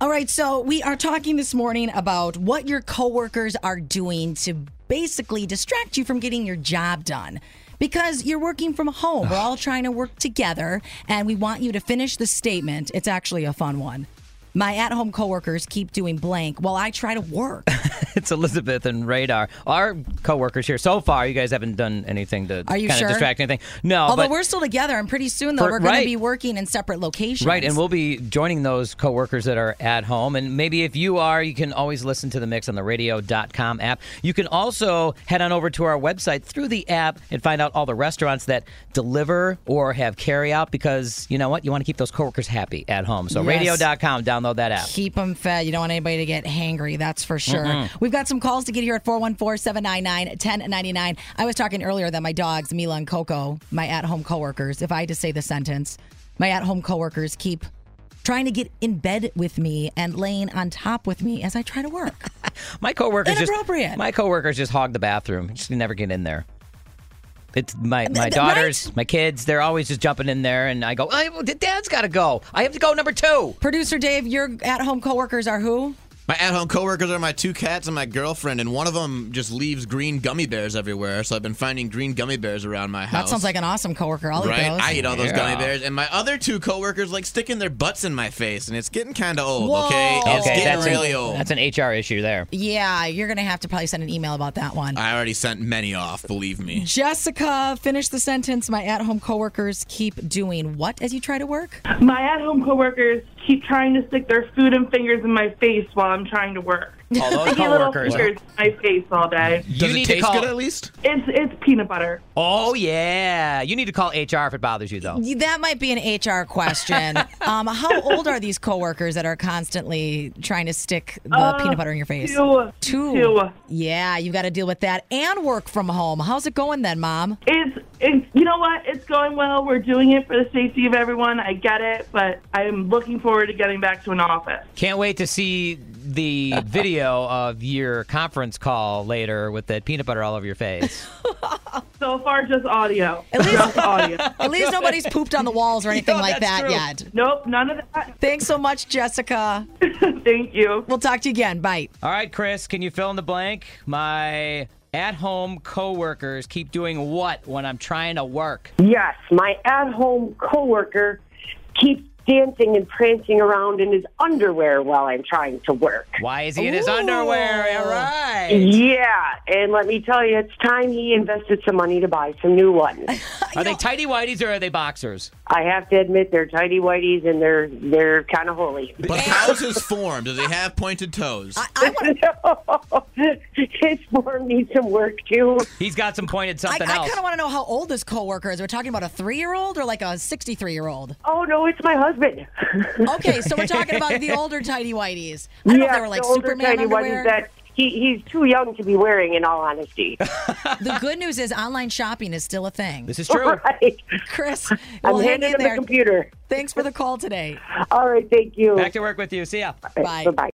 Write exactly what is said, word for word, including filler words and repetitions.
All right, so we are talking this morning about what your coworkers are doing to basically distract you from getting your job done. Because you're working from home. We're all trying to work together, and we want you to finish the statement. It's actually a fun one. My at-home coworkers keep doing blank while I try to work. It's Elizabeth and Radar. Our coworkers here so far, you guys haven't done anything to Are you kind sure? of distract anything. No, Although but we're still together, and pretty soon, though, For- we're going right. to be working in separate locations. right, and we'll be joining those coworkers that are at home. And maybe if you are, you can always listen to the mix on the radio dot com app. You can also head on over to our website through the app and find out all the restaurants that deliver or have carry out, because you know what? You want to keep those coworkers happy at home. So Yes. radio dot com, download that app. Keep them fed. You don't want anybody to get hangry, that's for sure. Mm-mm. We've got some calls to get here at four one four, seven nine nine, one zero nine nine. I was talking earlier that my dogs, Mila and Coco, my at-home coworkers, if I had to say the sentence, my at-home coworkers keep trying to get in bed with me and laying on top with me as I try to work. My coworkers just Inappropriate. my coworkers just hog the bathroom. Just never get in there. It's my, my Th- daughters, right? my kids, they're always just jumping in there, and I go, oh, Dad's got to go. I have to go number two. Producer Dave, your at-home coworkers are who? My at-home coworkers are my two cats and my girlfriend, and one of them just leaves green gummy bears everywhere, so I've been finding green gummy bears around my house. That sounds like an awesome coworker. I'll right? eat those. I eat all those Yeah. gummy bears, and my other two coworkers like sticking their butts in my face, and it's getting kind of old, Whoa. okay? It's Okay, getting that's really an, old. that's an H R issue there. Yeah, you're going to have to probably send an email about that one. I already sent many off, believe me. Jessica, finish the sentence. My at-home coworkers keep doing what as you try to work? My at-home coworkers keep trying to stick their food and fingers in my face while I'm trying to work. All those Sticky little coworkers. fingers in my face all day. You Does need it to taste call. good at least? It's it's peanut butter. Oh yeah, you need to call H R if it bothers you though. That might be an H R question. um, how old are these coworkers that are constantly trying to stick the Uh, peanut butter in your face? Two. Two. Two. Yeah, you've got to deal with that and work from home. How's it going then, Mom? It's, it's you know what? It's going well. We're doing it for the safety of everyone. I get it, but I'm looking forward to getting back to an office. Can't wait to see the video of your conference call later with that peanut butter all over your face. So far, just audio. At least- just audio. At least nobody's pooped on the walls or anything No, like that's that true. yet. Nope, none of that. Thanks so much, Jessica. Thank you. We'll talk to you again. Bye. All right, Chris, can you fill in the blank? My at-home coworkers keep doing what when I'm trying to work? Yes, my at-home coworker keeps dancing and prancing around in his underwear while I'm trying to work. Why is he in his Ooh. underwear? All right. Yeah, and let me tell you, it's time he invested some money to buy some new ones. Are they tighty whities or are they boxers? I have to admit, they're tidy whities and they're they're kind of holy. But how's his form? Does he have pointed toes? I, I want His form needs some work too. He's got some pointed I, I something else. kind of want to know how old this coworker is. We're talking about a three-year-old or like a sixty-three-year-old? Oh no, it's my husband. Okay, so we're talking about the older tidy whities. I don't know if they were like the older Superman tidy underwear. whities that he, he's too young to be wearing, in all honesty. The good news is online shopping is still a thing. This is true. Right. Chris, I'm well, hang handing in him the there. computer. Thanks for the call today. All right, thank you. Back to work with you. See ya. Bye. Bye-bye.